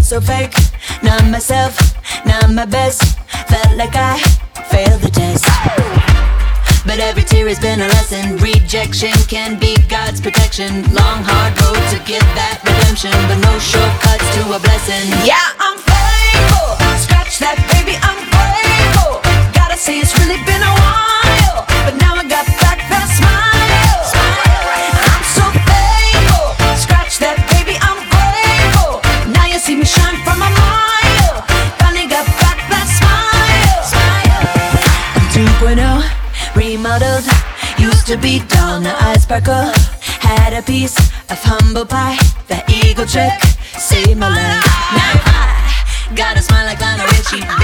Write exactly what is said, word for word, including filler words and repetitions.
felt so fake. Not myself, not my best. Felt like I failed the test. But every tear has been a lesson. Rejection can be God's protection. Long hard road to get that redemption, but no shortcuts to a blessing. Yeah, I'm faithful. Scratch that, baby, I'm grateful. Gotta say it's really been a while, but now I got back that smile. I'm so faithful. Scratch that, baby, I'm grateful. Now you see me shine from a mile. Finally got back that smile. I'm two point oh, remodeled. Used to be dull, now I sparkle. Had a piece of humble pie. That eagle trick saved my life. Now I got a smile like Lionel Richie.